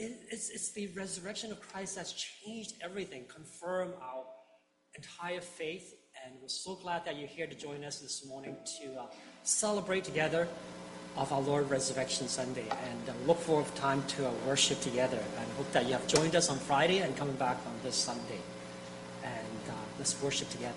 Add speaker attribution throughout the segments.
Speaker 1: it's the resurrection of Christ that's changed everything, confirmed our entire faith. And we're so glad that you're here to join us this morning to celebrate together of our Lord Resurrection Sunday, and look forward to time to worship together. And hope that you have joined us on Friday and coming back on this Sunday. And let's worship together.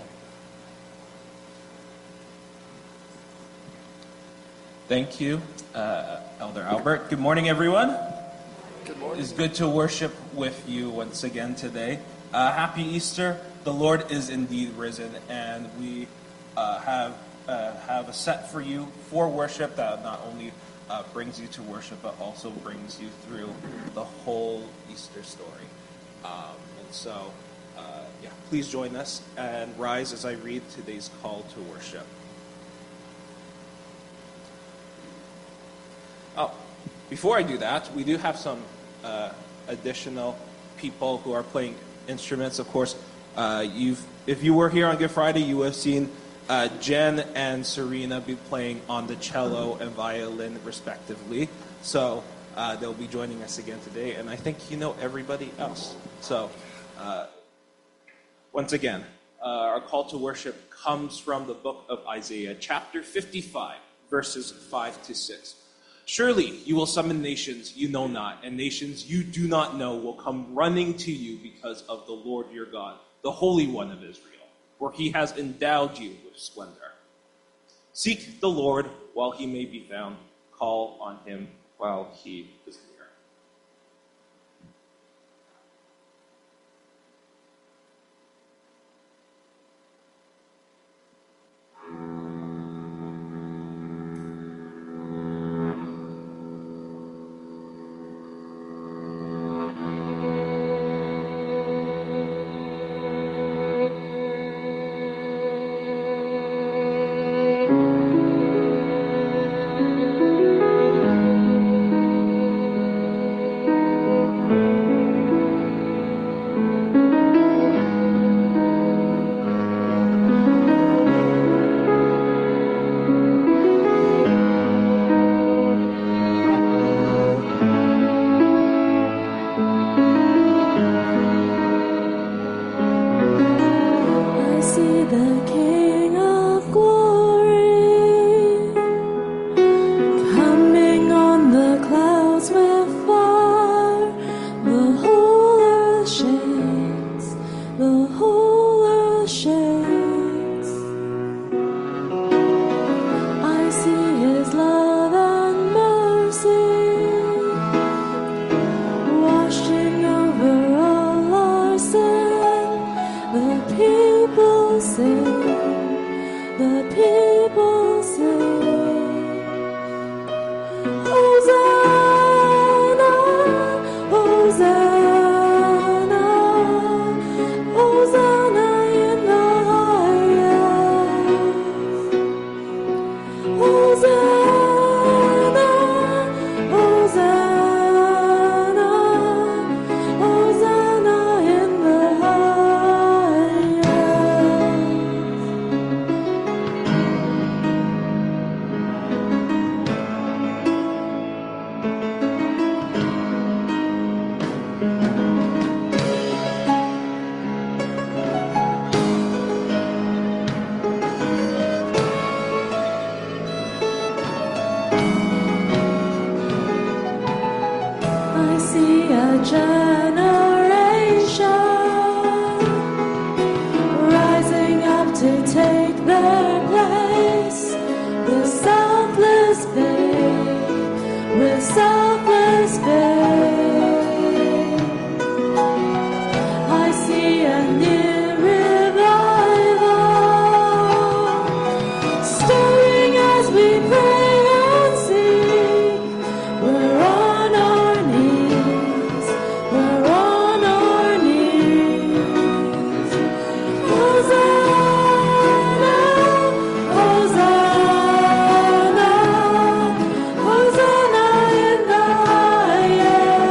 Speaker 2: Thank you, Elder Albert. Good morning, everyone.
Speaker 3: Good morning.
Speaker 2: It's good to worship with you once again today. Happy Easter. The Lord is indeed risen, and we have a set for you for worship that not only brings you to worship, but also brings you through the whole Easter story. And so, please join us and rise as I read today's call to worship. Oh, before I do that, we do have some additional people who are playing instruments. Of course, if you were here on Good Friday, you would have seen Jen and Serena be playing on the cello and violin, respectively. So they'll be joining us again today, and I think you know everybody else. So once again, our call to worship comes from the book of Isaiah, chapter 55, verses 5 to 6. Surely you will summon nations you know not, and nations you do not know will come running to you because of the Lord your God, the Holy One of Israel, for he has endowed you with splendor. Seek the Lord while he may be found. Call on him while he is near.
Speaker 4: Hosanna in the highest.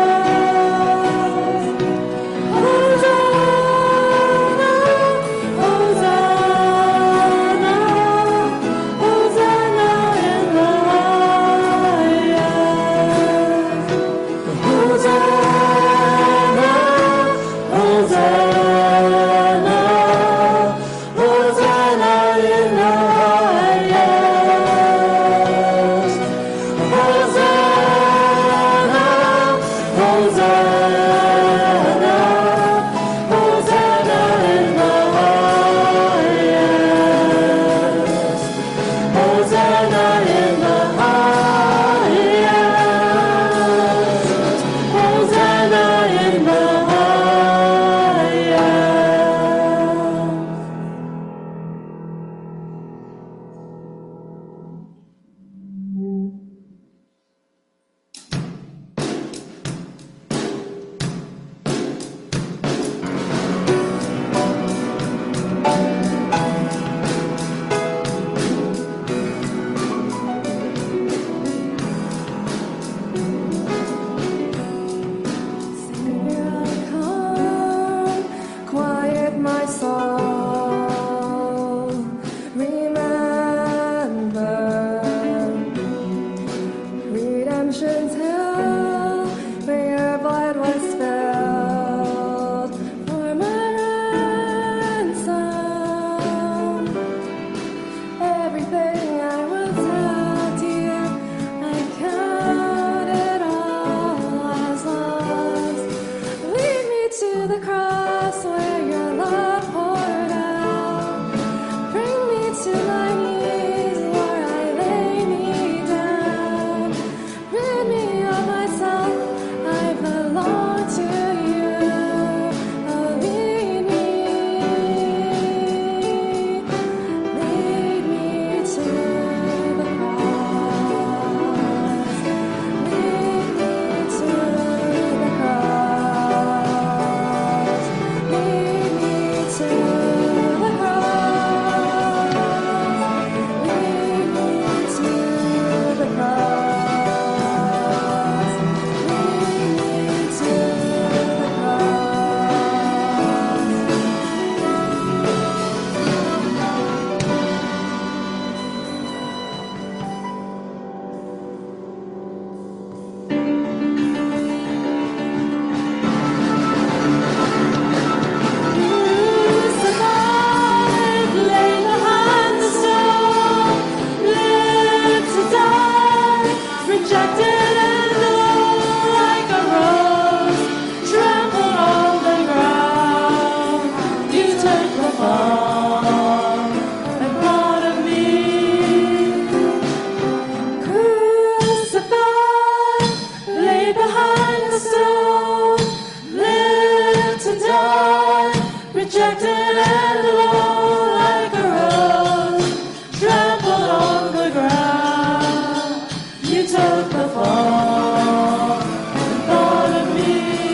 Speaker 3: behind the stone, lived to die, rejected and alone like a rose, trampled on the ground. You took the fall and thought of me.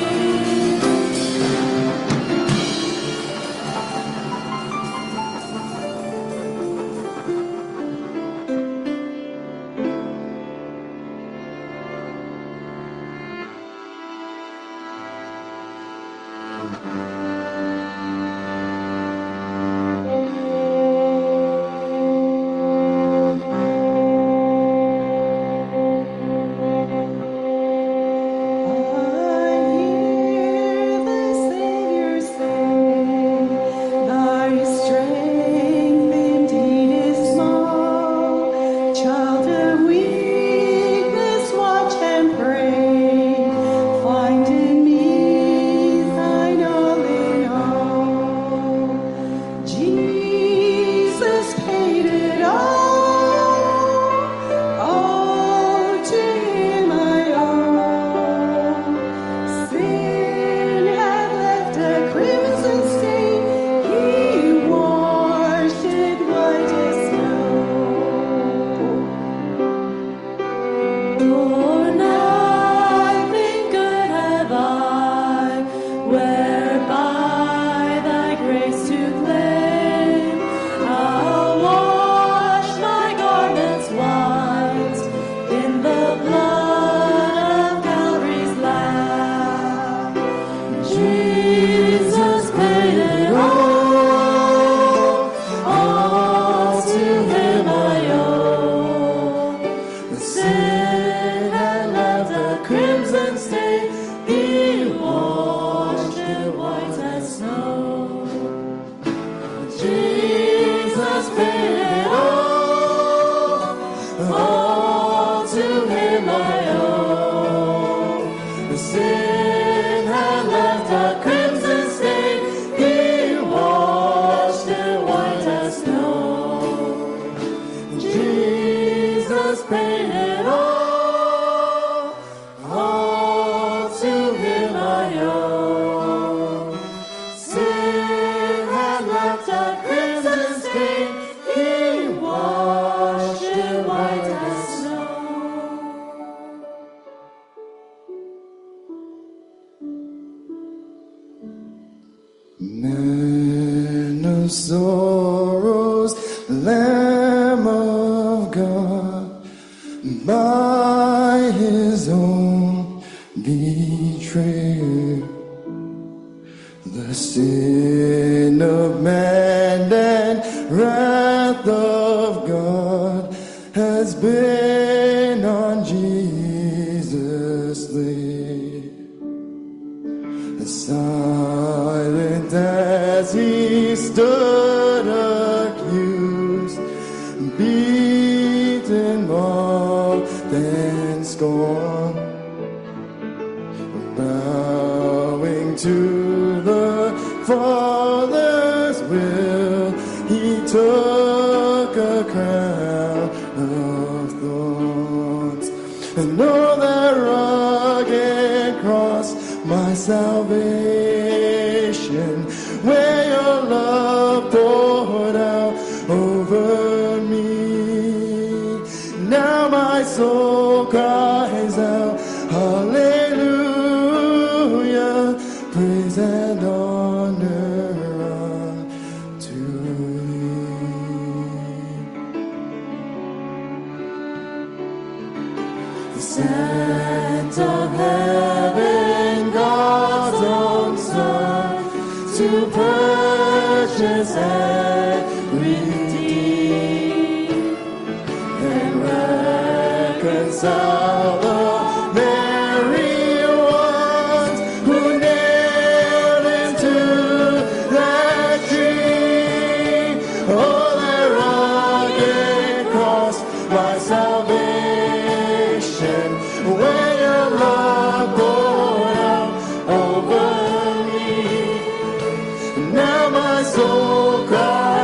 Speaker 4: Man of sorrows, Lamb of God, by his own betrayal, the sin of man and wrath of God has been on Jesus laid. Silent as he stood accused, beaten, mocked, and scorned, bowing to the Father's will, he took a crown of thorns, and on that rugged cross my salvation, where your love poured out over me. Now my soul cries out, hallelujah, praise and honor unto you. The scent of heaven, God's own Son, to purchase and redeem and reconcile the very ones who nailed him to that tree. Oh, that rugged cross, my salvation, where your love poured out over me. Now my soul cries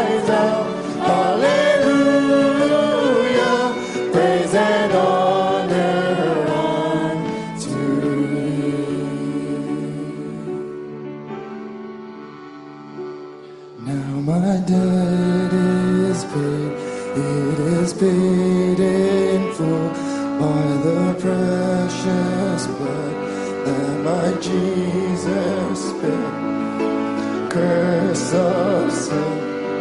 Speaker 4: debt is paid. It is paid in full by the precious blood that my Jesus spilled. Curse of sin.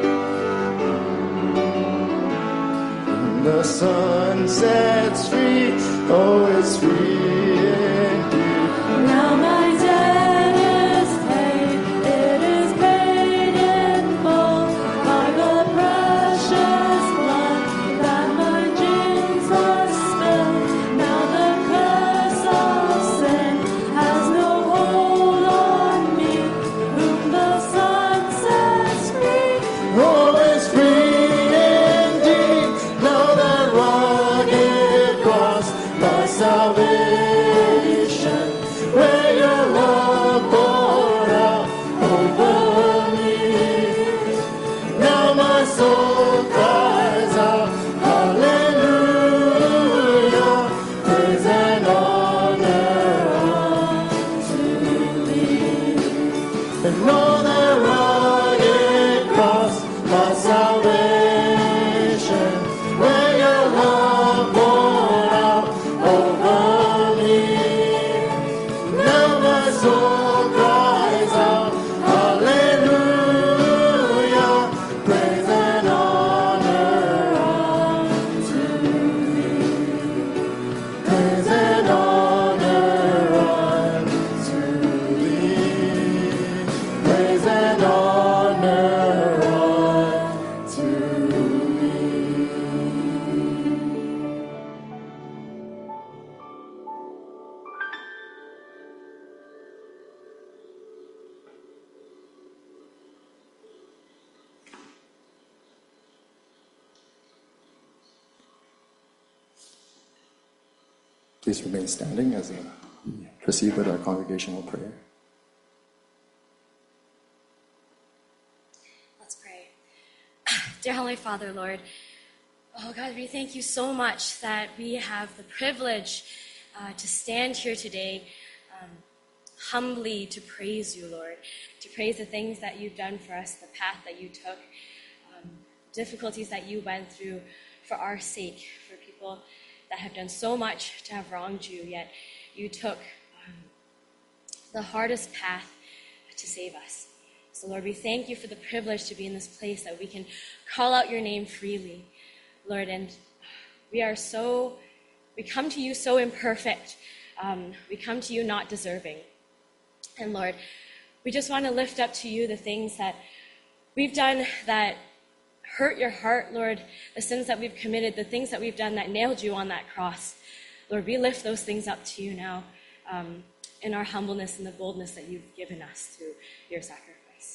Speaker 4: When the sun sets free, oh, it's free indeed.
Speaker 3: Now my debt is paid, it is paid in full by the precious blood that my Jesus spilled. Now the curse of sin has no hold on me, whom the Son sets free.
Speaker 4: Oh, it's free indeed. Now that rugged cross, my salvation, where your love poured out over me. Now my soul cries out, hallelujah, praise and honor unto thee. And know that rugged cross, my salvation, where your love poured out over me. Now my soul cries out, hallelujah, praise and honor unto thee. Praise and honor unto thee. Praise and honor unto thee. Please remain standing as we proceed with our congregational prayer.
Speaker 5: Let's pray. Dear Heavenly Father, Lord, oh God, we thank you so much that we have the privilege to stand here today humbly to praise you, Lord, to praise the things that you've done for us, the path that you took, difficulties that you went through for our sake, for people that have done so much to have wronged you, yet you took the hardest path to save us. So, Lord, we thank you for the privilege to be in this place that we can call out your name freely, Lord, and we come to you so imperfect. We come to you not deserving. And Lord, we just want to lift up to you the things that we've done that hurt your heart, Lord, the sins that we've committed, the things that we've done that nailed you on that cross. Lord, we lift those things up to you now in our humbleness and the boldness that you've given us through your sacrifice.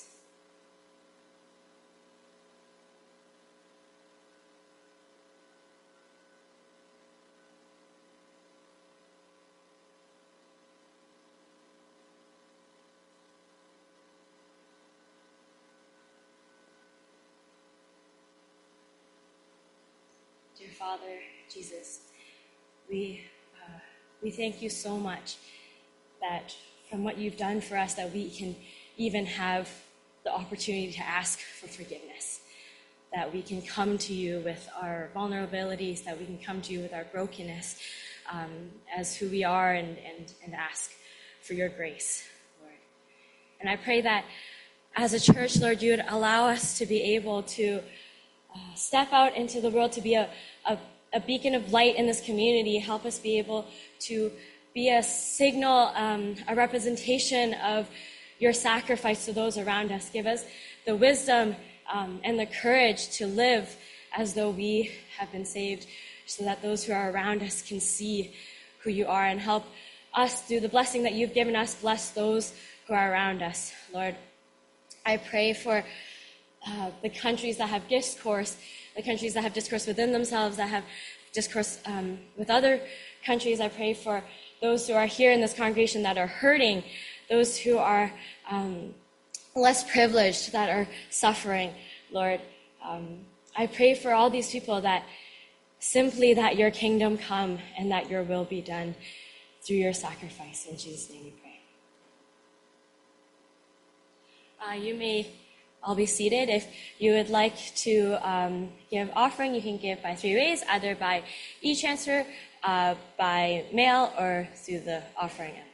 Speaker 5: Dear Father, Jesus, we thank you so much that from what you've done for us that we can even have the opportunity to ask for forgiveness, that we can come to you with our vulnerabilities, that we can come to you with our brokenness as who we are and ask for your grace, Lord. And I pray that as a church, Lord, you would allow us to be able to step out into the world to be a beacon of light in this community. Help us be able to be a signal, a representation of your sacrifice to those around us. Give us the wisdom and the courage to live as though we have been saved, so that those who are around us can see who you are, and help us through the blessing that you've given us, bless those who are around us. Lord, I pray for the countries that have discourse, the countries that have discourse within themselves, that have discourse with other countries. I pray for those who are here in this congregation that are hurting, those who are less privileged, that are suffering, Lord. I pray for all these people that simply that your kingdom come and that your will be done through your sacrifice. In Jesus' name we pray. You may all be seated. If you would like to give offering, you can give by 3 ways, either by e-transfer, by mail, or through the offering envelope.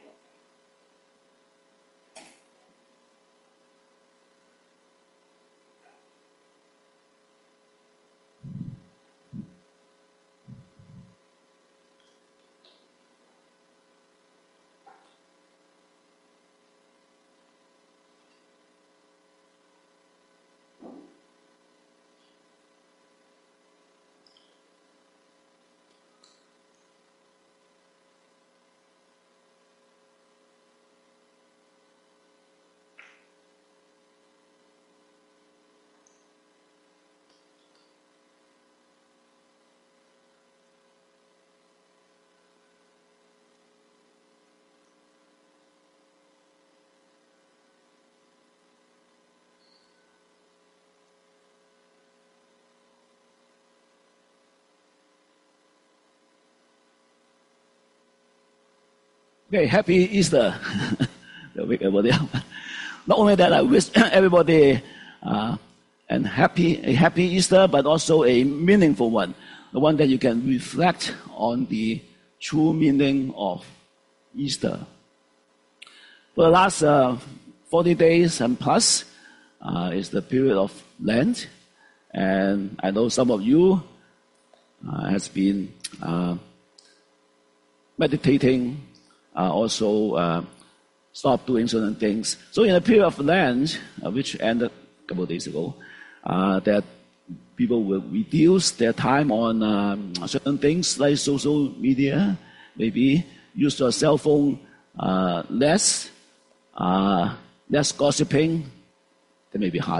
Speaker 6: Okay, happy Easter. The week everybody. Not only that, I wish everybody a happy Easter, but also a meaningful one. The one that you can reflect on the true meaning of Easter. For the last 40 days and plus is the period of Lent. And I know some of you has been meditating, also stop doing certain things. So in a period of Lent, which ended a couple of days ago, that people will reduce their time on certain things like social media, maybe use your cell phone less gossiping. That may be hard.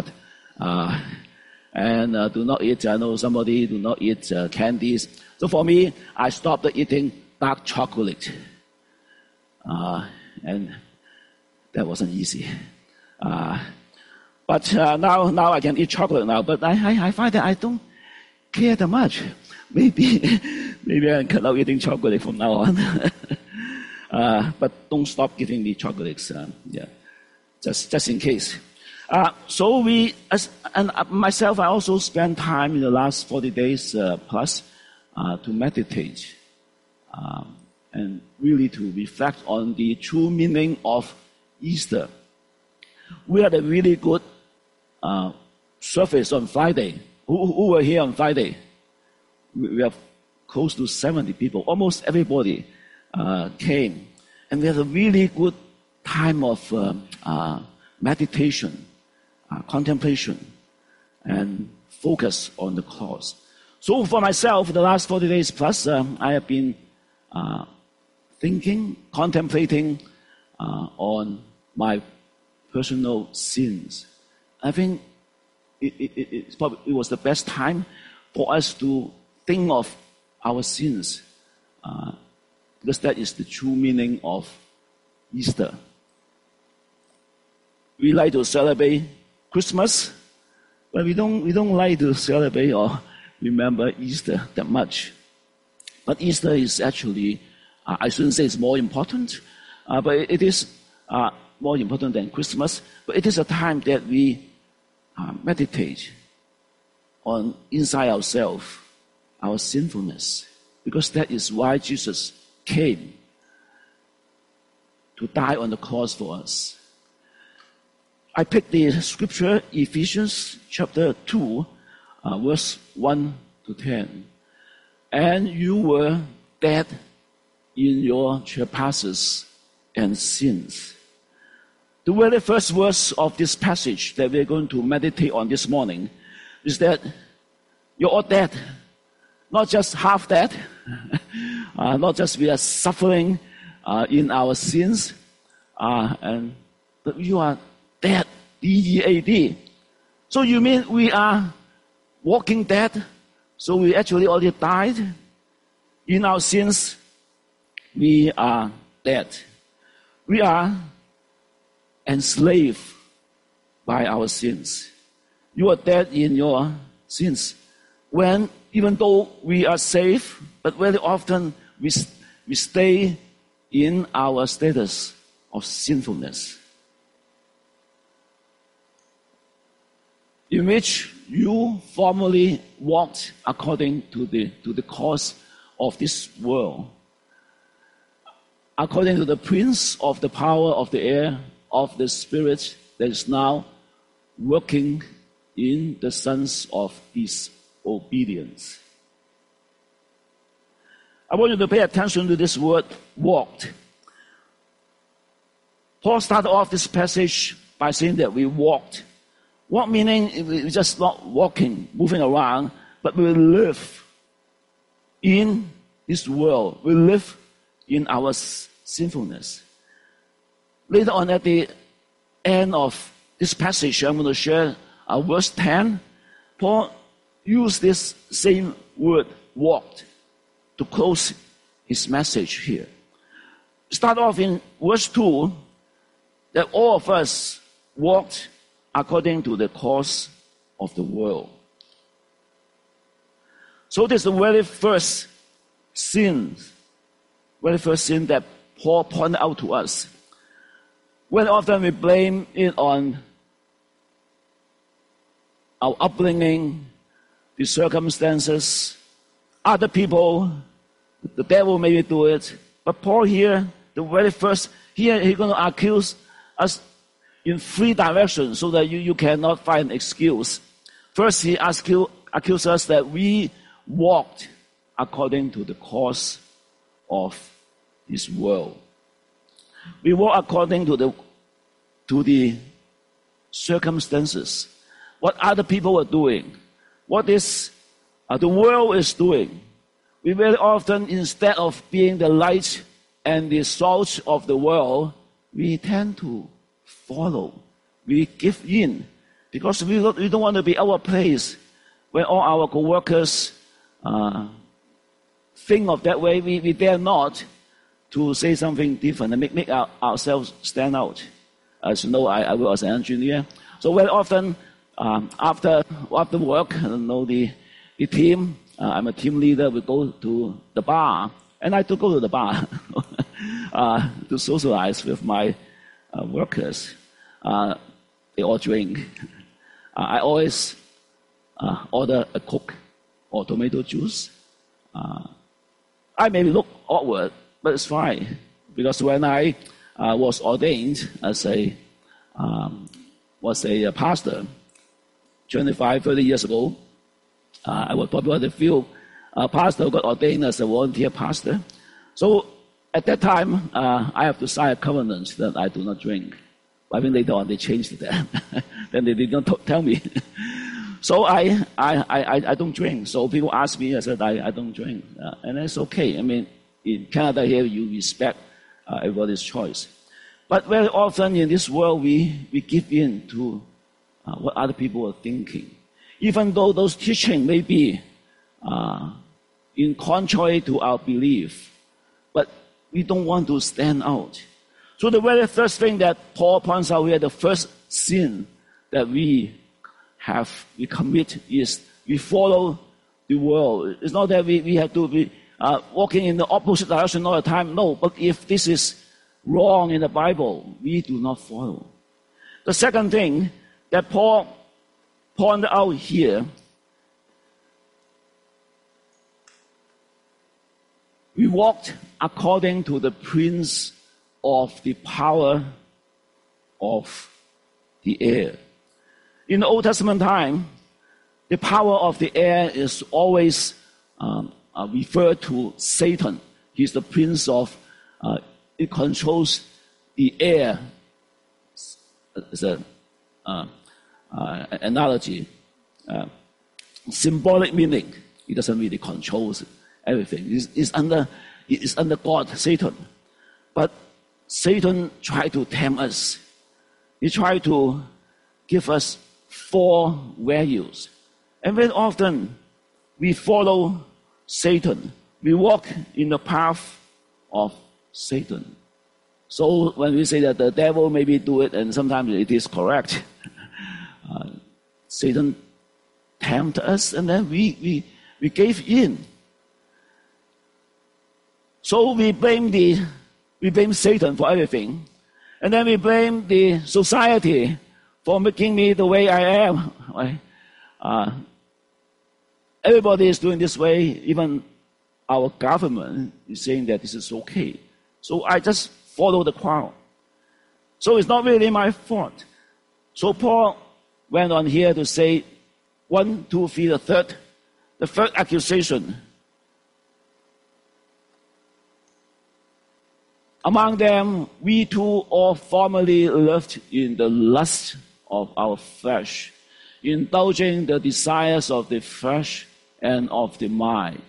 Speaker 6: And do not eat, I know somebody do not eat candies. So for me, I stopped eating dark chocolate. And that wasn't easy. But now I can eat chocolate now. But I find that I don't care that much. Maybe I can cut out eating chocolate from now on. But don't stop giving me chocolates. Just in case. So myself, I also spent time in the last 40 days plus to meditate and really to reflect on the true meaning of Easter. We had a really good service on Friday. Who were here on Friday? We have close to 70 people. Almost everybody came. And we had a really good time of meditation, contemplation, and focus on the cross. So for myself, the last 40 days plus, I have been thinking, contemplating on my personal sins. I think it was the best time for us to think of our sins, because that is the true meaning of Easter. We like to celebrate Christmas, but we don't like to celebrate or remember Easter that much. But Easter is actually, I shouldn't say it's more important, but it is more important than Christmas. But it is a time that we meditate on inside ourselves, our sinfulness, because that is why Jesus came to die on the cross for us. I picked the scripture, Ephesians chapter 2, verse 1 to 10. And you were dead in your trespasses and sins. The very first verse of this passage that we're going to meditate on this morning is that you're all dead. Not just half dead, not just we are suffering in our sins, but you are dead, D-E-A-D. So you mean we are walking dead? So we actually already died in our sins. We are dead. We are enslaved by our sins. You are dead in your sins. When, even though we are saved, but very often we stay in our status of sinfulness. in which you formerly walked according to the course of this world, according to the prince of the power of the air, of the spirit that is now working in the sons of disobedience. I want you to pay attention to this word, walked. Paul started off this passage by saying that we walked. Walk meaning we're just not walking, moving around, but we live in this world. We live in our sinfulness. Later on at the end of this passage, I'm going to share verse 10. Paul used this same word, walked, to close his message here. Start off in verse 2, that all of us walked according to the course of the world. So this is the very first sin that Paul pointed out to us. Very often we blame it on our upbringing, the circumstances, other people, the devil maybe do it. But Paul here, the very first, here he's going to accuse us in three directions so that you cannot find an excuse. First, he accuses us that we walked according to the course of this world. We walk according to the circumstances, what other people are doing, what is the world is doing. We very often, instead of being the light and the salt of the world, we tend to follow. We give in because we don't want to be our place. When all our co-workers think of that way, we dare not to say something different and make ourselves stand out. As you know, I work as an engineer. So very often, after work, the team, I'm a team leader, we go to the bar. And I do go to the bar to socialize with my workers. They all drink. I always order a Coke or tomato juice. I may look awkward, but it's fine. Because when I was ordained as a pastor 25, 30 years ago, I was probably one of the few pastors got ordained as a volunteer pastor. So at that time, I have to sign a covenant that I do not drink. I think later on they changed that. Then they did not tell me. So I don't drink. So people ask me, I said I don't drink, and it's okay. I mean, in Canada here, you respect everybody's choice. But very often in this world, we give in to what other people are thinking, even though those teaching may be in contrary to our belief. But we don't want to stand out. So the very first thing that Paul points out here, the first sin that we commit is we follow the world. It's not that we have to be walking in the opposite direction all the time. No, but if this is wrong in the Bible, we do not follow. The second thing that Paul pointed out here, we walked according to the prince of the power of the air. In the Old Testament time, the power of the air is always referred to Satan. He's the prince of, it controls the air. It's an analogy. Symbolic meaning. He doesn't really control everything. It's under God, Satan. But Satan tried to tempt us. He tried to give us four values. And very often, we follow Satan. We walk in the path of Satan. So when we say that the devil maybe do it, and sometimes it is correct, Satan tempted us, and then we gave in. So we blame Satan for everything, and then we blame the society for making me the way I am. Right? Everybody is doing this way. Even our government is saying that this is okay. So I just follow the crowd. So it's not really my fault. So Paul went on here to say, 1, 2, 3, the third accusation. Among them, we too all formerly lived in the lust of our flesh, indulging the desires of the flesh and of the mind.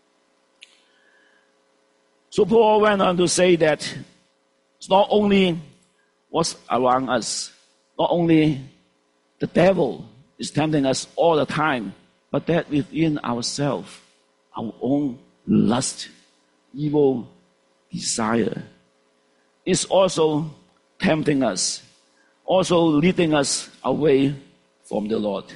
Speaker 6: So Paul went on to say that it's not only what's around us, not only the devil is tempting us all the time, but that within ourselves, our own lust, evil desire, is also tempting us, also leading us away from the Lord.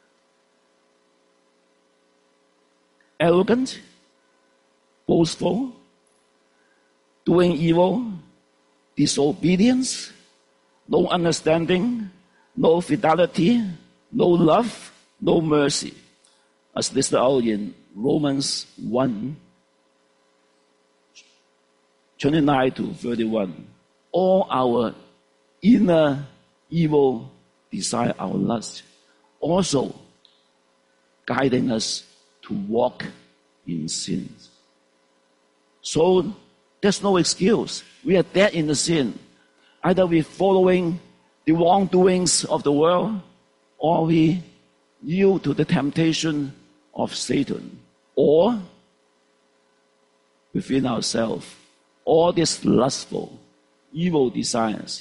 Speaker 6: Arrogant, boastful, doing evil, disobedience, no understanding, no fidelity, no love, no mercy. As listed out in Romans 1, 29 to 31. All our inner evil desire, our lust, also guiding us to walk in sin. So there's no excuse. We are dead in the sin. Either we're following the wrongdoings of the world, or we yield to the temptation of Satan, or within ourselves, all these lustful, evil desires.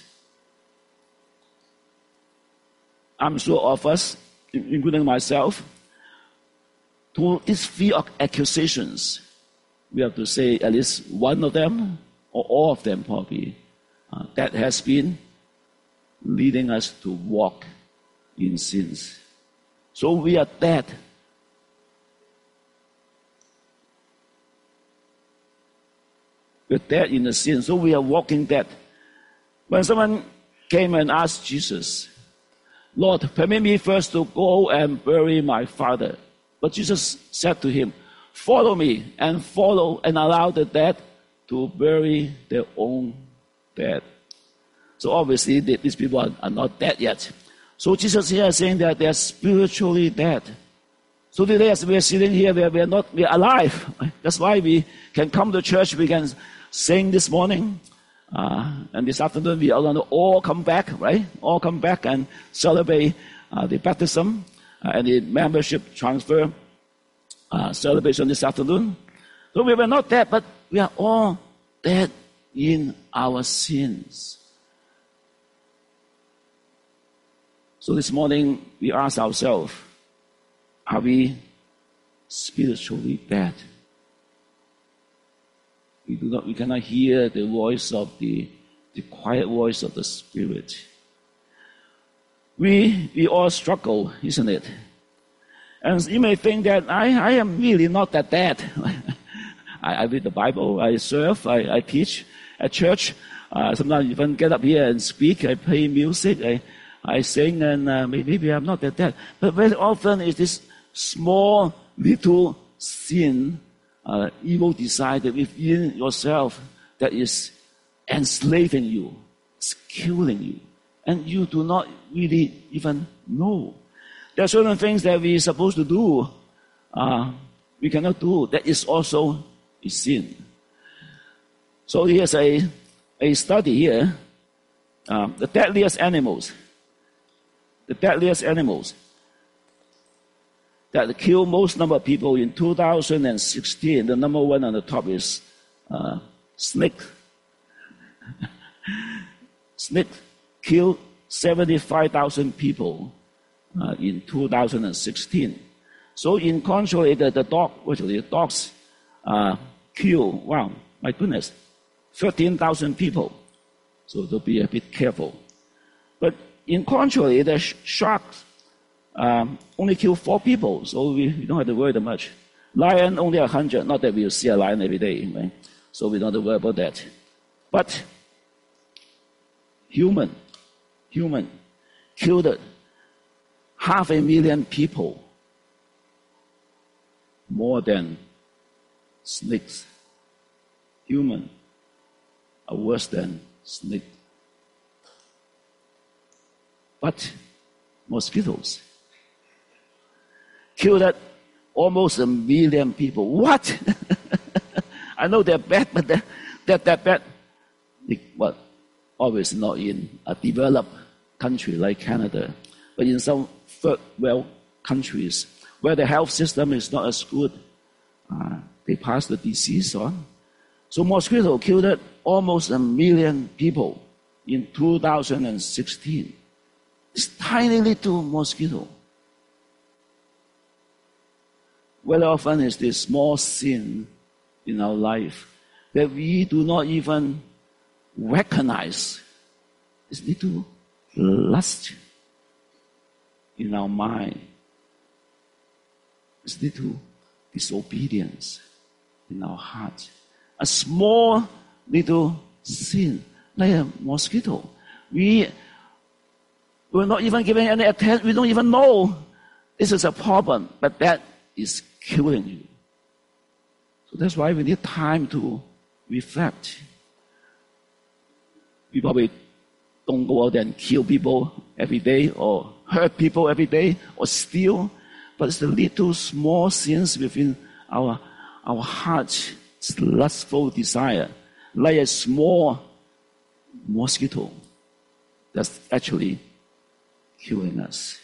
Speaker 6: I'm sure of us, including myself, to these three accusations, we have to say at least one of them, or all of them probably, that has been leading us to walk in sins. So we are dead. We're dead in the sin, so we are walking dead. When someone came and asked Jesus, Lord, permit me first to go and bury my father. But Jesus said to him, follow me and allow the dead to bury their own dead. So obviously these people are not dead yet. So Jesus here is saying that they are spiritually dead. So today as we are sitting here, we are alive. That's why we can come to church, we can sing this morning. And this afternoon we are going to all come back, right? All come back and celebrate the baptism and the membership transfer celebration this afternoon. So we were not dead, but we are all dead in our sins. So this morning we ask ourselves, are we spiritually dead? We cannot hear the voice of the quiet voice of the Spirit. We all struggle, isn't it? And you may think that I am really not that bad. I read the Bible, I serve, I teach at church. Sometimes even get up here and speak, I play music, I sing, and maybe I'm not that bad. But very often it's this small little sin, evil desire within yourself that is enslaving you, it's killing you, and you do not really even know. There are certain things that we're supposed to do, we cannot do. That is also a sin. So here's a study here. The deadliest animals that kill most number of people in 2016. The number one on the top is snake. Snake killed 75,000 people in 2016. So in contrary, the dogs kill, wow, my goodness, 13,000 people. So to be a bit careful. But in contrary, the sharks only kill 4 people, so we don't have to worry that much. Lion only 100, not that we'll see a lion every day, right? So we don't have to worry about that. But human killed 500,000 people, more than snakes. Humans are worse than snakes. But mosquitoes killed almost 1 million people. What? I know they're bad, but they're that bad. But always not in a developed country like Canada, but in some third world countries where the health system is not as good, they pass the disease on. So mosquito killed almost 1 million people in 2016. This tiny little mosquito. Very often is this small sin in our life that we do not even recognize. This little lust in our mind. This little disobedience in our heart. A small little sin, like a mosquito. We were not even giving any attention. We don't even know this is a problem, but that is killing you. So that's why we need time to reflect. We probably don't go out and kill people every day or hurt people every day or steal, but it's the little small sins within our heart. It's lustful desire, like a small mosquito that's actually killing us.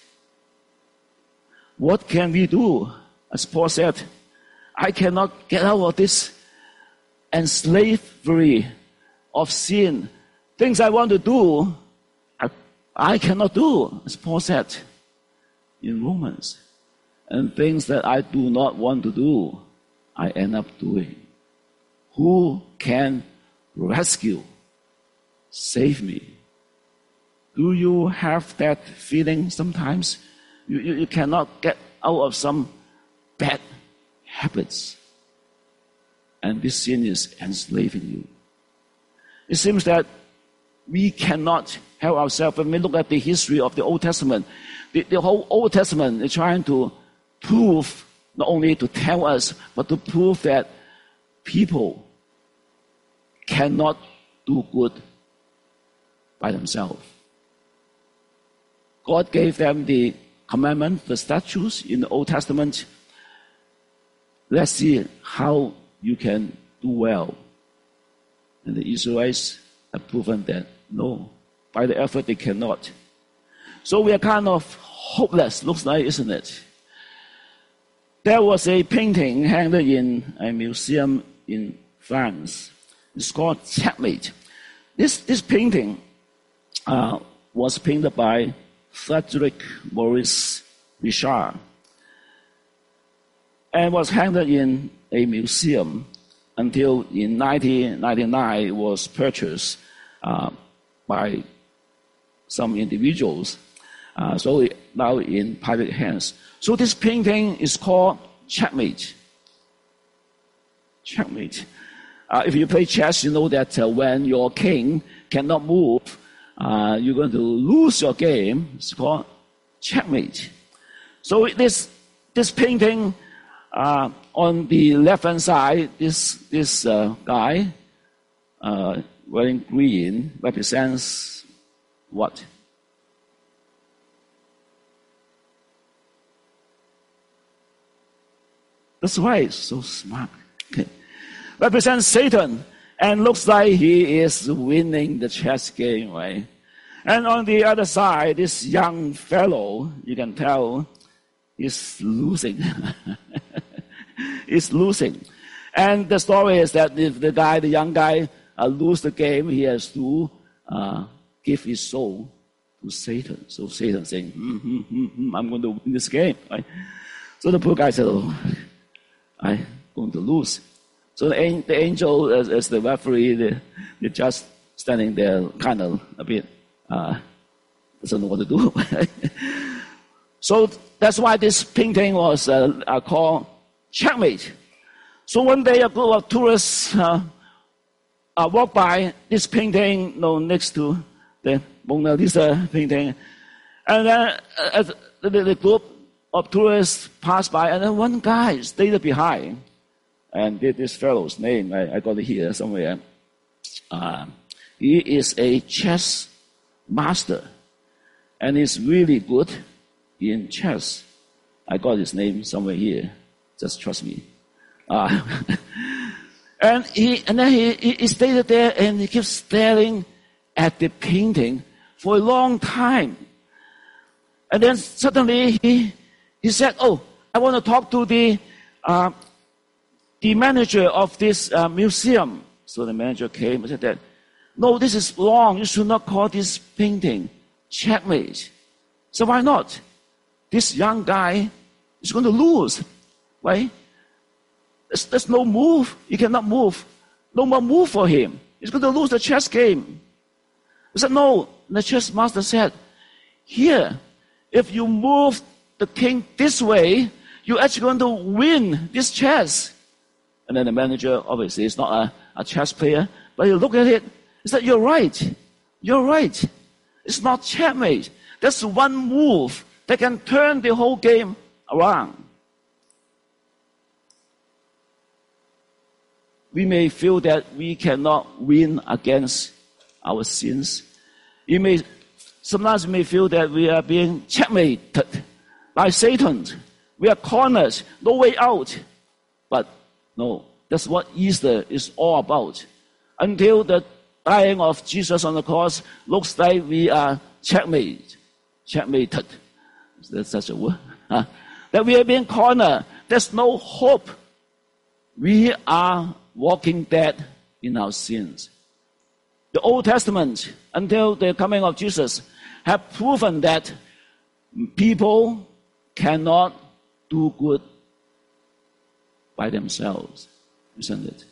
Speaker 6: What can we do? As Paul said, I cannot get out of this enslavery of sin. Things I want to do, I cannot do, as Paul said in Romans. And things that I do not want to do, I end up doing. Who can rescue, save me? Do you have that feeling sometimes? You cannot get out of some bad habits. And this sin is enslaving you. It seems that we cannot help ourselves. When we look at the history of the Old Testament, the whole Old Testament is trying to prove, not only to tell us, but to prove that people cannot do good by themselves. God gave them the commandment, the statutes in the Old Testament. Let's see how you can do well. And the Israelites have proven that no, by the effort they cannot. So we are kind of hopeless, looks like, isn't it? There was a painting hanged in a museum in France. It's called Checkmate. This painting was painted by Frederick Maurice Richard and was hanged in a museum until in 1999 it was purchased by some individuals. So it now in private hands. So this painting is called Checkmate. Checkmate. If you play chess, you know that when your king cannot move, you're going to lose your game. It's called checkmate. So this painting on the left-hand side, this guy wearing green represents what? That's right, so smart. Okay. Represents Satan, and looks like he is winning the chess game, right? And on the other side, this young fellow, you can tell, is losing. He's losing. And the story is that if the young guy, lose the game, he has to give his soul to Satan. So Satan saying, I'm going to win this game, right? So the poor guy said, I'm going to lose. So the angel, as the referee, they're just standing there, kind of a bit, doesn't know what to do. So that's why this painting was called Checkmate. So one day a group of tourists walked by this painting next to the Mona Lisa painting, And then the group of tourists passed by, and then one guy stayed behind. And this fellow's name, I got it here somewhere. He is a chess master, and he's really good in chess. I got his name somewhere here. Just trust me. And then he stayed there, and he kept staring at the painting for a long time. And then suddenly he said, "Oh, I want to talk to the manager of this museum." So the manager came and said that, "No, this is wrong. You should not call this painting checkmate." So why not? This young guy is going to lose, right? There's no move. He cannot move. No more move for him. He's going to lose the chess game. He said, "No." The chess master said, "Here, if you move the king this way, you're actually going to win this chess." And then the manager, obviously, is not a chess player, but he looked at it. He said, "You're right. You're right. It's not checkmate. That's one move that can turn the whole game around." We may feel that we cannot win against our sins. Sometimes we may feel that we are being checkmated by Satan. We are cornered, no way out. But no, that's what Easter is all about. Until the dying of Jesus on the cross, looks like we are checkmated. That's such a word. That we are being cornered. There's no hope. We are walking dead in our sins. The Old Testament, until the coming of Jesus, have proven that people cannot do good by themselves, isn't it?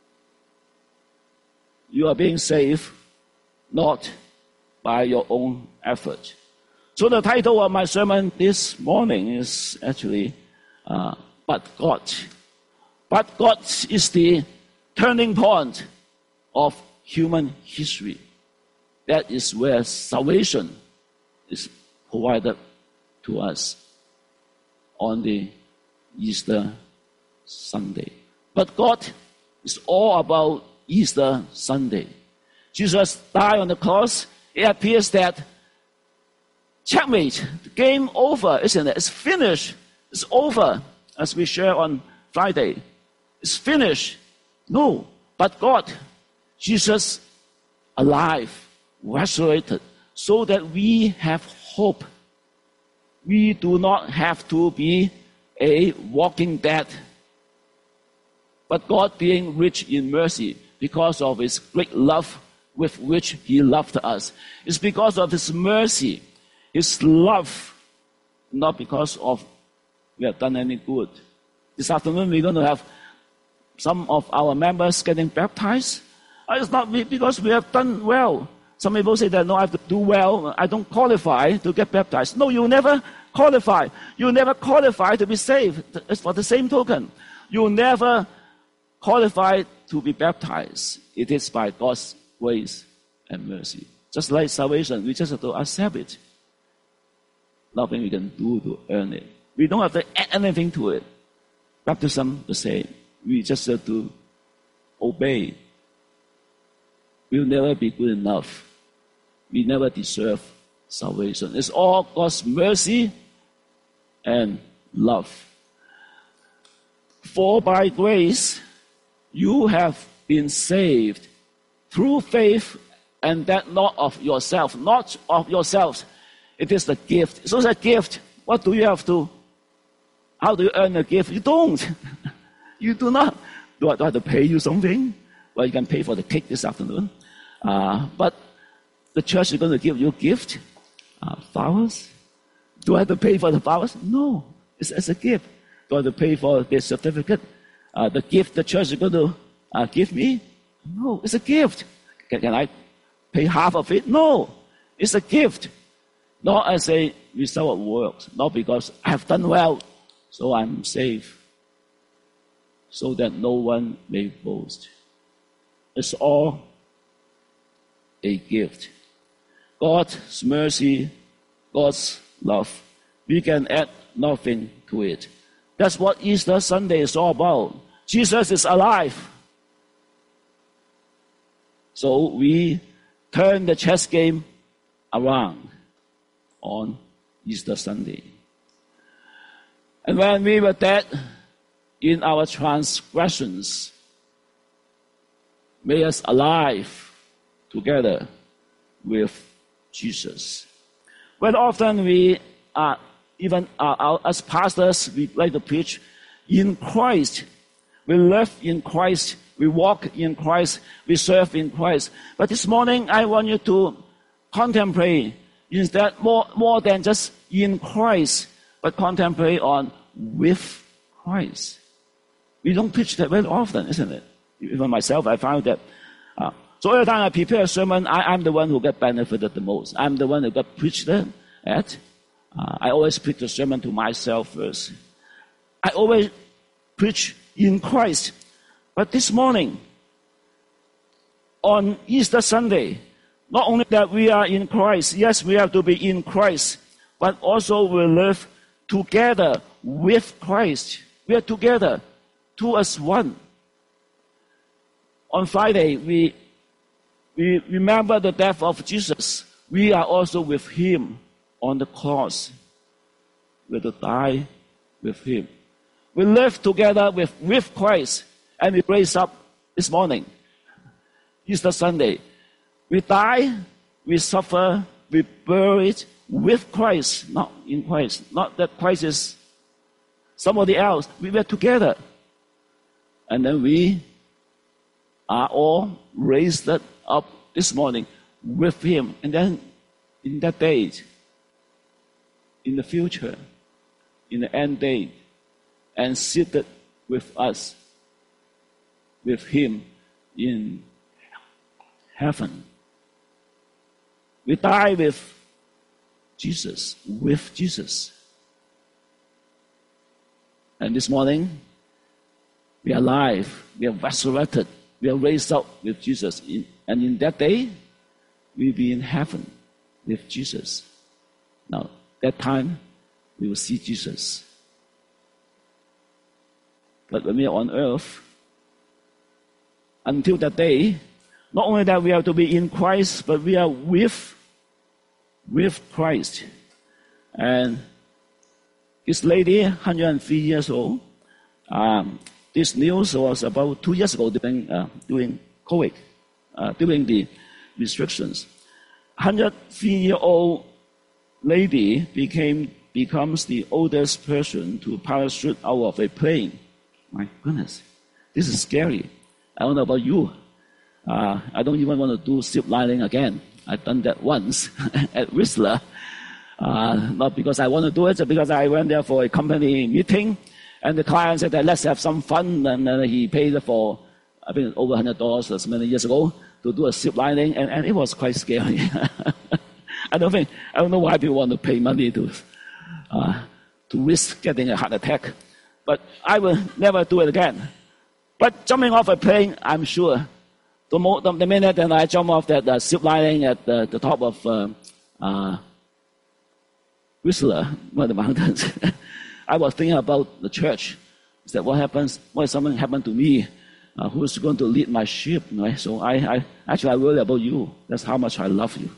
Speaker 6: You are being saved not by your own effort. So the title of my sermon this morning is actually, But God. But God is the turning point of human history. That is where salvation is provided to us on the Easter Sunday. But God is all about Easter Sunday. Jesus died on the cross. It appears that checkmate, game over, isn't it? It's finished. It's over, as we share on Friday. It's finished. No, but God, Jesus, alive, resurrected, so that we have hope. We do not have to be a walking dead. But God, being rich in mercy, because of His great love with which He loved us, it's because of His mercy, His love, not because of we have done any good. This afternoon we're going to have some of our members getting baptized. It's not because we have done well. Some people say that, no, I have to do well. I don't qualify to get baptized. No, you never qualify. You never qualify to be saved. It's for the same token. You never qualify to be baptized. It is by God's grace and mercy. Just like salvation, we just have to accept it. Nothing we can do to earn it. We don't have to add anything to it. Baptism, the same. We just have to obey. We'll never be good enough. We never deserve salvation. It's all God's mercy and love. For by grace you have been saved through faith, and that not of yourself. Not of yourselves. It is the gift. So it's a gift. What do you have to? How do you earn a gift? You don't. You do not. Do I have to pay you something? Well, you can pay for the cake this afternoon. But the church is going to give you a gift. Flowers. Do I have to pay for the flowers? No. It's a gift. Do I have to pay for the certificate? The gift the church is going to give me? No. It's a gift. Can I pay half of it? No. It's a gift. Not as a result of works. Not because I have done well, so I'm saved. So that no one may boast. It's all a gift. God's mercy God's love. We can add nothing to it. That's what Easter Sunday is all about. Jesus is alive. So we turn the chess game around on Easter Sunday. And when we were dead in our transgressions, made us alive together with Jesus. Very often we are, even as pastors, we like to preach in Christ. We live in Christ. We walk in Christ. We serve in Christ. But this morning, I want you to contemplate instead more than just in Christ, but contemplate on with Christ. We don't preach that very often, isn't it? Even myself, I found that. So every time I prepare a sermon, I'm the one who got benefited the most. I'm the one who got preached at. I always preach the sermon to myself first. I always preach in Christ. But this morning, on Easter Sunday, not only that we are in Christ, yes, we have to be in Christ, but also we live together with Christ. We are together, two as one. On Friday, we remember the death of Jesus. We are also with him on the cross. We have to die with him. We live together with Christ, and we raise up this morning, Easter Sunday. We die, we suffer, we buried with Christ, not in Christ. Not that Christ is somebody else. We were together. And then we are all raised up this morning with him. And then in that day, in the future, in the end day, and seated with us, with him in heaven. We die with Jesus. And this morning, we are alive, we are resurrected, we are raised up with Jesus. And in that day, we'll be in heaven with Jesus. Now, that time, we will see Jesus. But when we are on earth, until that day, not only that we have to be in Christ, but we are with Christ. And this lady, 103 years old, this news was about 2 years ago during COVID, during the restrictions. 103-year-old lady becomes the oldest person to parachute out of a plane. My goodness, this is scary. I don't know about you. I don't even want to do zip lining again. I've done that once at Whistler. Not because I want to do it, but because I went there for a company meeting, and the client said that let's have some fun, and he paid for, I think, over $100 as many years ago to do a zip lining, and it was quite scary. I don't know why people want to pay money to risk getting a heart attack, but I will never do it again. But jumping off a plane, I'm sure. The minute that I jump off that zip lining at the top of Whistler, one of the mountains, I was thinking about the church. I said, what if something happened to me? Who's going to lead my ship? Right? So I worry about you. That's how much I love you.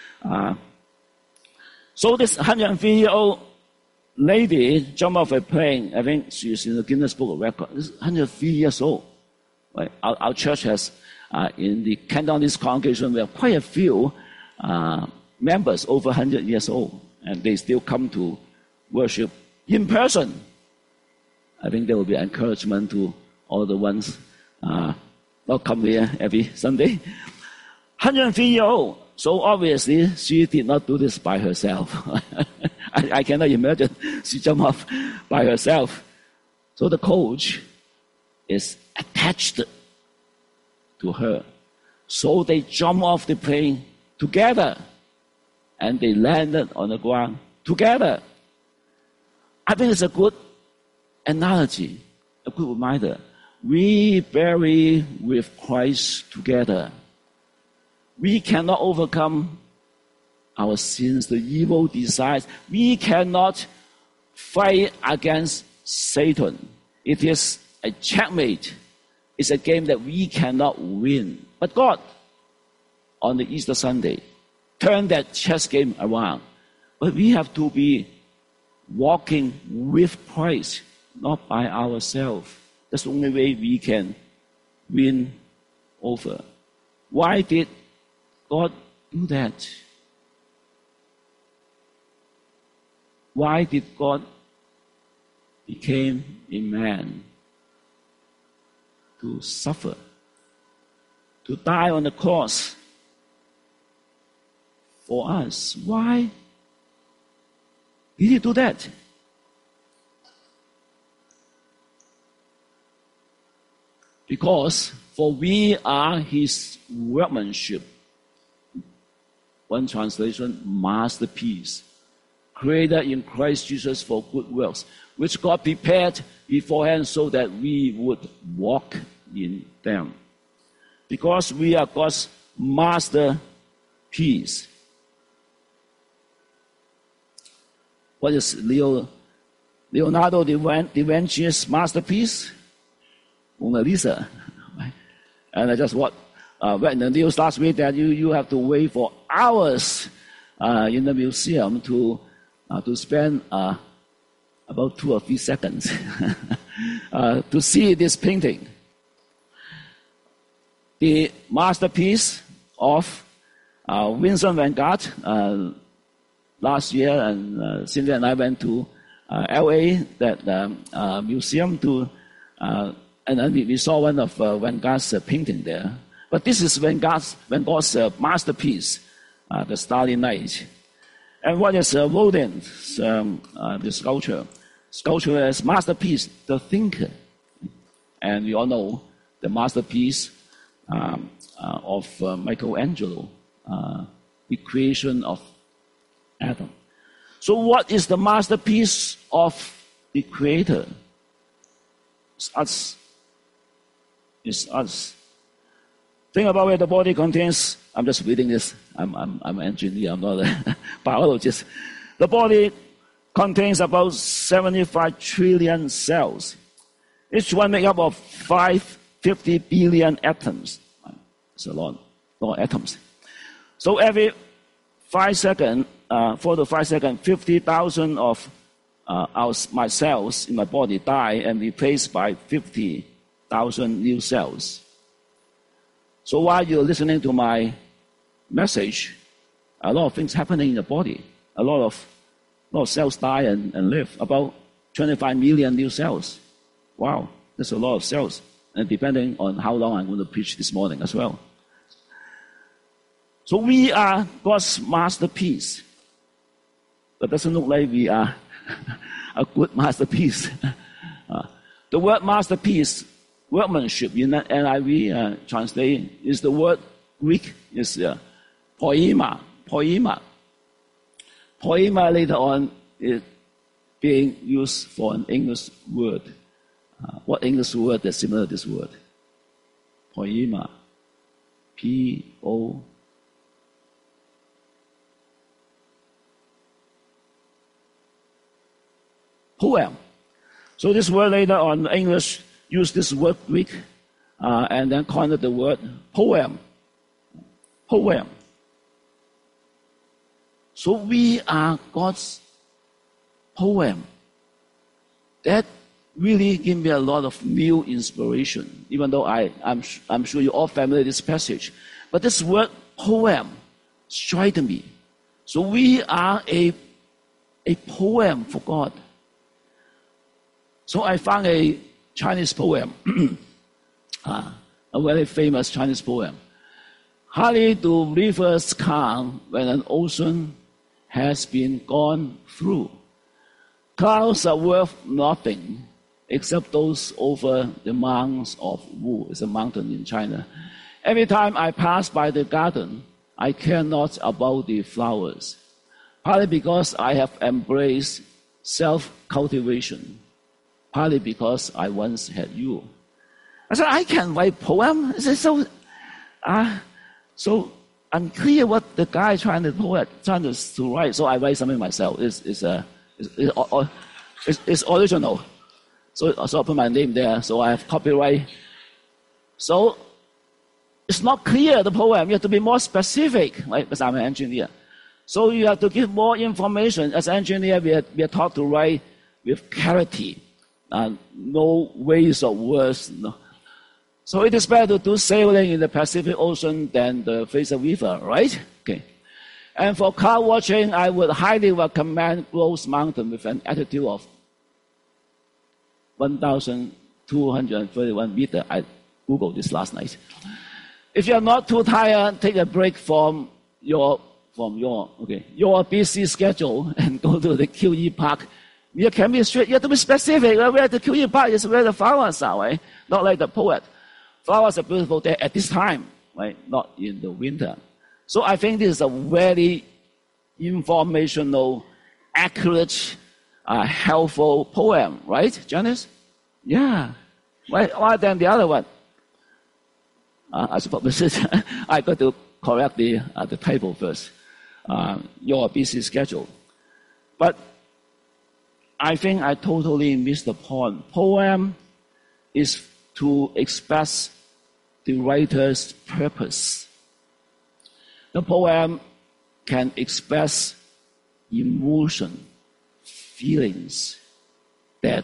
Speaker 6: So this 103-year-old lady jumped off a plane. I think she's in the Guinness Book of Records. She's 103 years old. Right? Our church has, in the Cantonese congregation, we have quite a few members over 100 years old, and they still come to worship in person. I think there will be encouragement to all the ones not come here every Sunday. 103-year-old. So obviously, she did not do this by herself. I cannot imagine she jumped off by herself. So the coach is attached to her. So they jumped off the plane together, and they landed on the ground together. I think it's a good analogy, a good reminder. We bury with Christ together. We cannot overcome our sins, the evil desires. We cannot fight against Satan. It is a checkmate. It's a game that we cannot win. But God, on the Easter Sunday, turned that chess game around. But we have to be walking with Christ, not by ourselves. That's the only way we can win over. Why did God do that? Why did God become a man? To suffer, to die on the cross for us. Why did he do that? Because for we are his workmanship. One translation, masterpiece, created in Christ Jesus for good works, which God prepared beforehand so that we would walk in them. Because we are God's masterpiece. What is Leonardo da Vinci's masterpiece? Mona Lisa. And I just read in the news last week that you have to wait for hours in the museum to spend about 2 or 3 seconds to see this painting. The masterpiece of Vincent van Gogh. Last year, and Cynthia and I went to LA, that museum, and then we saw one of Van Gogh's painting there. But this is Van Gogh's masterpiece, the Starry Night. And what is Rodin's the sculpture? Sculpture is masterpiece, the Thinker. And we all know the masterpiece of Michelangelo, the creation of Adam. So what is the masterpiece of the Creator? It's us. It's us. Think about where the body contains. I'm just reading this. I'm an engineer. I'm not a biologist. The body contains about 75 trillion cells. Each one made up of 550 billion atoms. It's a lot of atoms. So every 5 seconds, 4 to 5 seconds, 50,000 of my cells in my body die and replaced by 50,000 new cells. So while you're listening to my message, a lot of things happening in the body. A lot of cells die and live. About 25 million new cells. Wow, that's a lot of cells. And depending on how long I'm going to preach this morning as well. So we are God's masterpiece. But doesn't look like we are a good masterpiece. The word masterpiece, workmanship, in NIV translate, is the word Greek, is poema. Poema. Poema later on is being used for an English word. What English word is similar to this word? Poema. P-O. Poem. So this word later on English used this word Greek and then coined the word poem. Poem. So we are God's poem. That really gave me a lot of new inspiration, even though I'm sure you're all familiar with this passage. But this word poem struck me. So we are a poem for God. So I found a Chinese poem, a very famous Chinese poem. Hardly do rivers come when an ocean has been gone through. Clouds are worth nothing except those over the mounds of Wu. It's a mountain in China. Every time I pass by the garden, I care not about the flowers, partly because I have embraced self-cultivation, partly because I once had you. I said, I can write poem? I said, so unclear what the guy trying to write. So I write something myself. It's original. So I put my name there. So I have copyright. So it's not clear, the poem. You have to be more specific, right? Because I'm an engineer. So you have to give more information. As an engineer, we are taught to write with clarity. No waste of words. No. So it is better to do sailing in the Pacific Ocean than the Fraser River, right? Okay. And for cloud watching, I would highly recommend Gross Mountain with an altitude of 1,231 meters. I Googled this last night. If you're not too tired, take a break from your busy schedule and go to the QE Park. You can be straight. You have to be specific. Where the QE Park is where the flowers are, right? Not like the poet. Flowers are beautiful there at this time, right? Not in the winter. So I think this is a very informational, accurate, helpful poem, right, Janice? Yeah. Why than the other one? I suppose I got to correct the title first. Your busy schedule. But I think I totally missed the point. Poem is to express the writer's purpose. The poem can express emotion, feelings that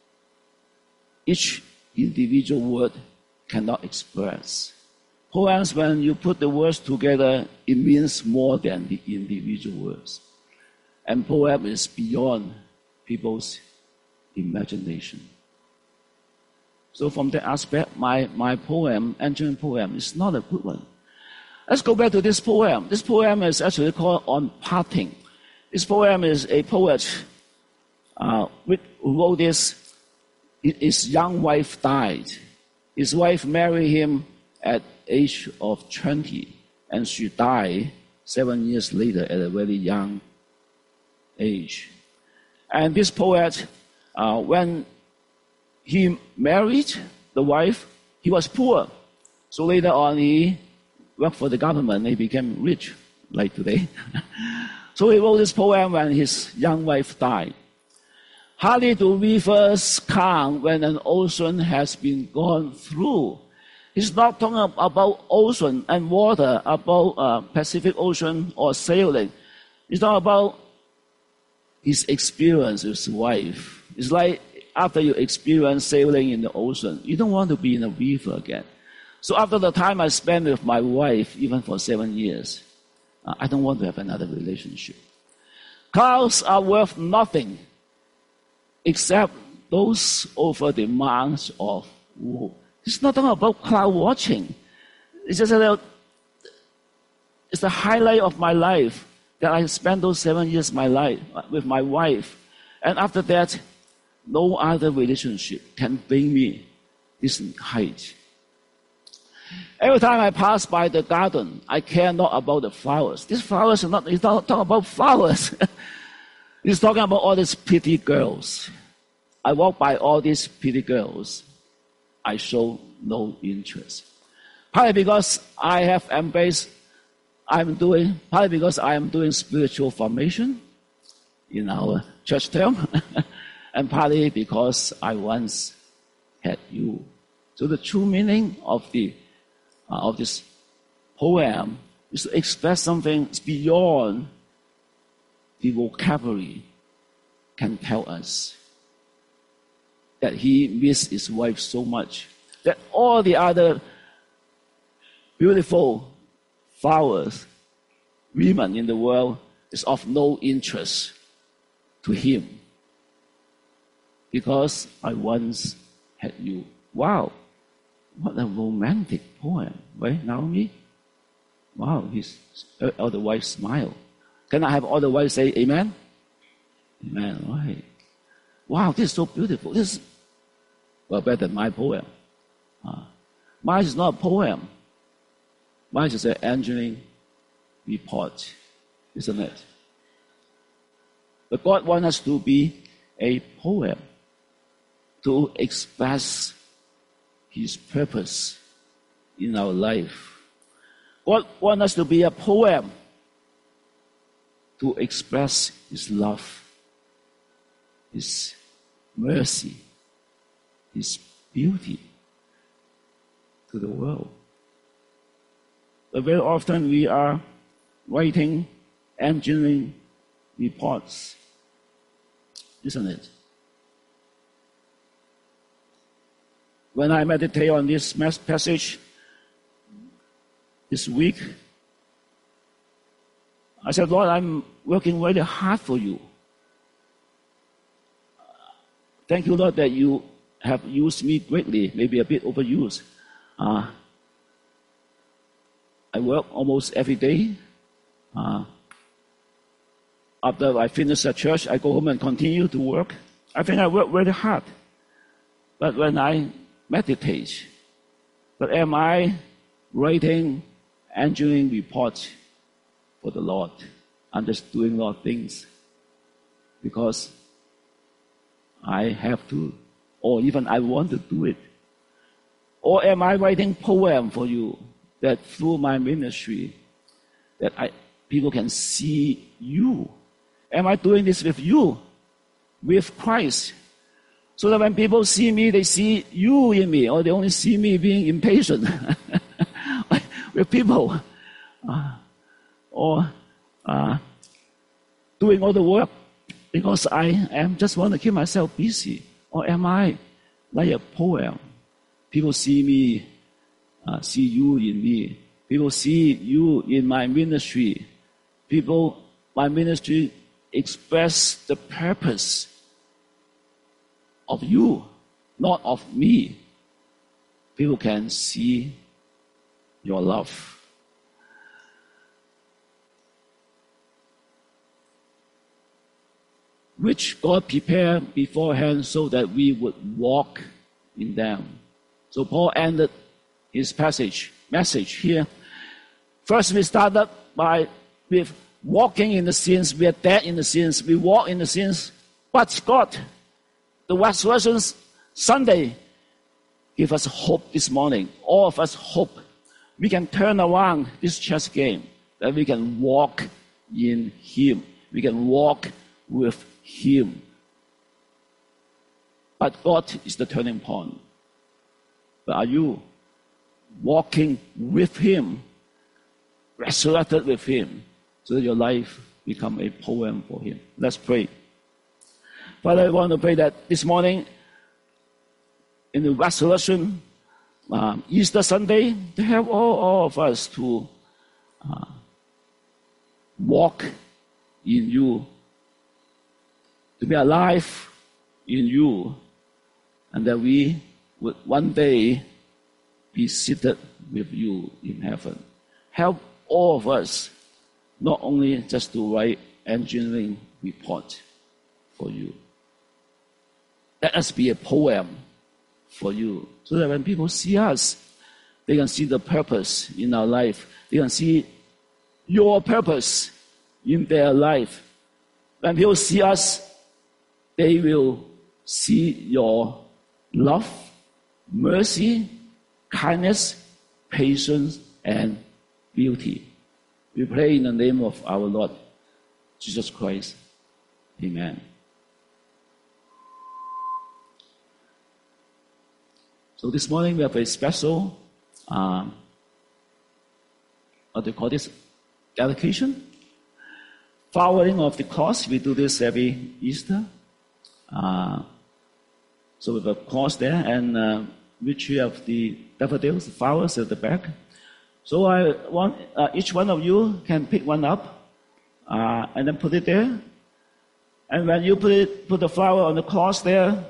Speaker 6: each individual word cannot express. Poems, when you put the words together, it means more than the individual words. And poem is beyond people's imagination. So from that aspect, my poem, Engineering poem, is not a good one. Let's go back to this poem. This poem is actually called On Parting. This poem is a poet who wrote this. His young wife died. His wife married him at age of 20, and she died 7 years later at a very young age. And this poet, when he married the wife, he was poor. So later on, he worked for the government. He became rich, like today. So he wrote this poem when his young wife died. Hardly do rivers calm when an ocean has been gone through. He's not talking about ocean and water, about Pacific Ocean or sailing. He's talking about his experience with his wife. It's like after you experience sailing in the ocean, you don't want to be in a river again. So after the time I spent with my wife, even for 7 years, I don't want to have another relationship. Clouds are worth nothing except those over the mounds of woe. It's not talking about cloud watching. It's just it's the highlight of my life that I spent those 7 years of my life with my wife. And after that, no other relationship can bring me this height. Every time I pass by the garden, I care not about the flowers. These flowers it's not talking about flowers. It's talking about all these pretty girls. I walk by all these pretty girls. I show no interest. Partly because I have embraced, partly because I am doing spiritual formation in our church term, and partly because I once had you. So the true meaning of this poem is to express something beyond the vocabulary can tell us. That he missed his wife so much that all the other beautiful flowers, women in the world is of no interest to him. Because I once had you. Wow, what a romantic poem, right, Naomi? Wow, all the wives smile. Can I have all the wives say amen? Amen, right. Wow, this is so beautiful. This is better than my poem. Mine is not a poem. Mine is an engineering report, isn't it? But God wants us to be a poem, to express His purpose in our life. God wants us to be a poem to express His love, His mercy, His beauty to the world. But very often we are writing engineering reports, isn't it? When I meditate on this passage this week, I said, Lord, I'm working very hard for you. Thank you, Lord, that you have used me greatly, maybe a bit overused. I work almost every day. After I finish at church, I go home and continue to work. I think I work very hard. But when I meditate, but am I writing engineering reports for the Lord? I'm just doing a lot of things because I have to, or even I want to do it. Or am I writing poem for you that through my ministry that people can see you? Am I doing this with you, with Christ? So that when people see me, they see you in me, or they only see me being impatient with people, or doing all the work because I am just want to keep myself busy. Or am I like a poem? People see me, see you in me. People see you in my ministry. My ministry express the purpose of you, not of me. People can see your love. Which God prepared beforehand so that we would walk in them. So Paul ended his message here. First we started with walking in the sins. We are dead in the sins. We walk in the sins. But God, the Resurrection Sunday, give us hope this morning. All of us hope. We can turn around this chess game. That we can walk in Him. We can walk with Him. But God is the turning point. But are you walking with Him, resurrected with Him, so that your life become a poem for Him? Let's pray. Father, I want to pray that this morning, in the resurrection, Easter Sunday, to help all of us to walk in you, to be alive in you, and that we would one day be seated with you in heaven. Help all of us, not only just to write engineering report for you. Let us be a poem for you, so that when people see us, they can see the purpose in our life. They can see your purpose in their life. When people see us, they will see your love, mercy, kindness, patience, and beauty. We pray in the name of our Lord Jesus Christ. Amen. So this morning we have a special, what do you call this, dedication? Flowering of the cross. We do this every Easter. So we have a cross there, and which we have the daffodils, the flowers at the back. So I want each one of you can pick one up and then put it there. And when you put the flower on the cross there,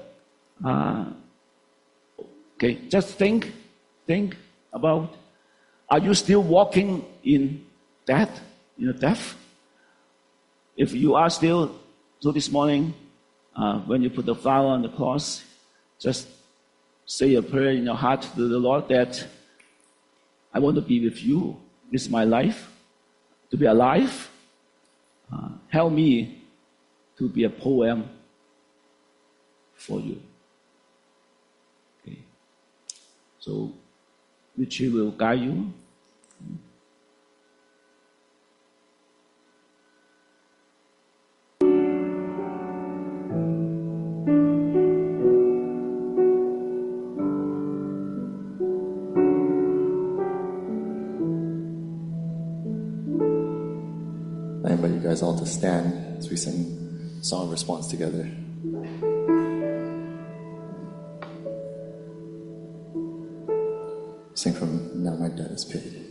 Speaker 6: okay, just think about, are you still walking in death, death? If you are still, so this morning, when you put the flower on the cross, just say a prayer in your heart to the Lord that I want to be with you. This is my life, to be alive. Help me to be a poem for you. Okay. So, which will guide you.
Speaker 4: I invite you guys all to stand as we sing song response together. Sing from Now My Debt is Paid.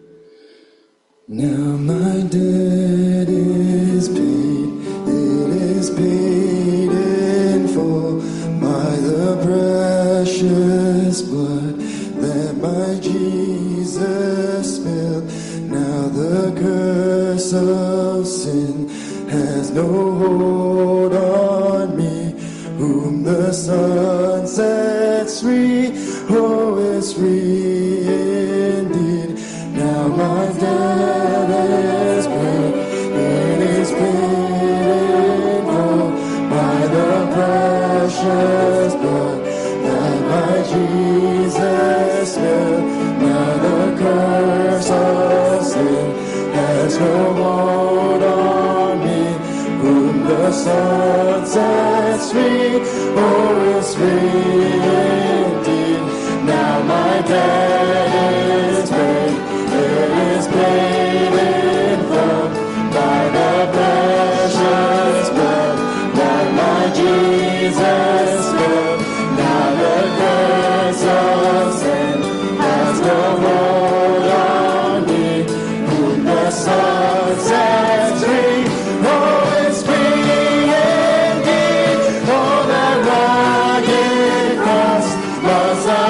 Speaker 4: Now my debt is paid, it is paid in full by the precious blood that my Jesus spilled. Now the curse of sin has no hold on me, whom the Son sets free, oh, is free indeed. Now my debt is paid, it is paid in full by the precious blood that my Jesus spilled. Now the curse of sin has no hold on me, whom the Son sets free, oh, is free indeed. Now my debt is paid, it is paid in full by the precious blood that my Jesus spilled. Now the curse of sin has no hold on me, whom the Son sets free, oh, is free indeed. Oh, that rugged cross, my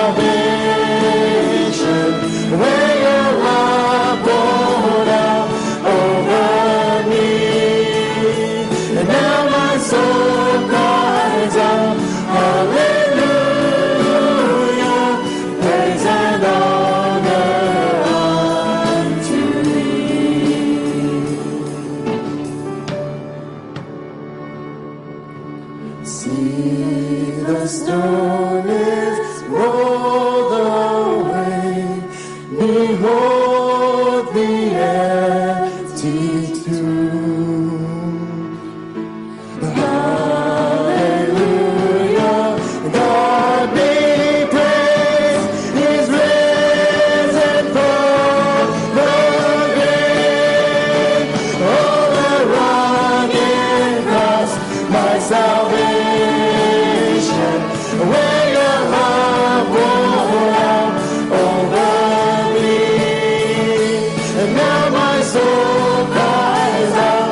Speaker 4: salvation, where your love poured out over me. And now my soul cries out, hallelujah, praise and honor unto thee. See the stone is rolled away, behold the empty tomb. Hallelujah, God be praised, He's risen from the grave. Oh, the rugged cross, my salvation, where your love poured out over me. And now my soul cries out,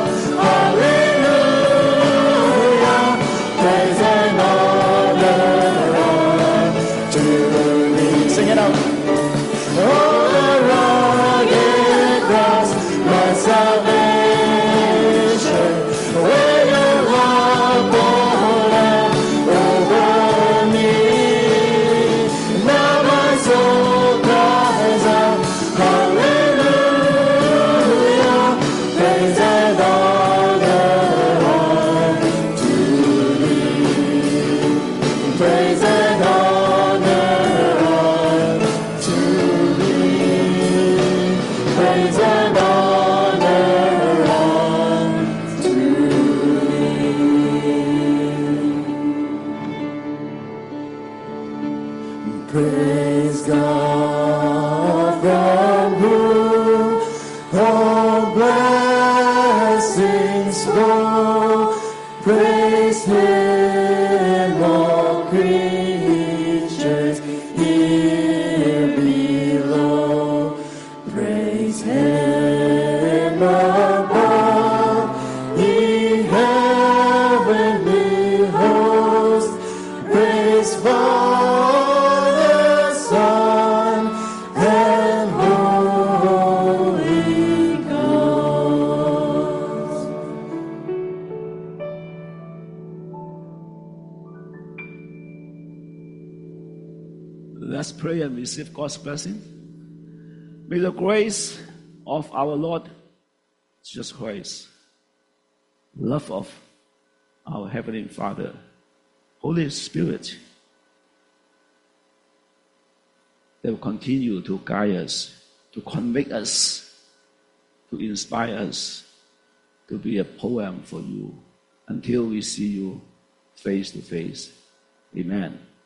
Speaker 4: hallelujah, praise and honor unto thee. Sing it out. Oh, the rugged cross, my salvation, where your love poured out over me. Now my soul cries out, hallelujah, praise and honor unto thee. Praise and honor unto thee. Praise and honor unto thee. Praise God from whom all blessings flow. Praise Him, all creatures here below. Praise Him above, ye heavenly hosts. Praise Father, Son, and Holy Ghost.
Speaker 6: Let's pray and receive God's blessing. May the grace of our Lord Jesus Christ, love of our Heavenly Father, Holy Spirit, that will continue to guide us, to convict us, to inspire us, to be a poem for you until we see you face to face. Amen.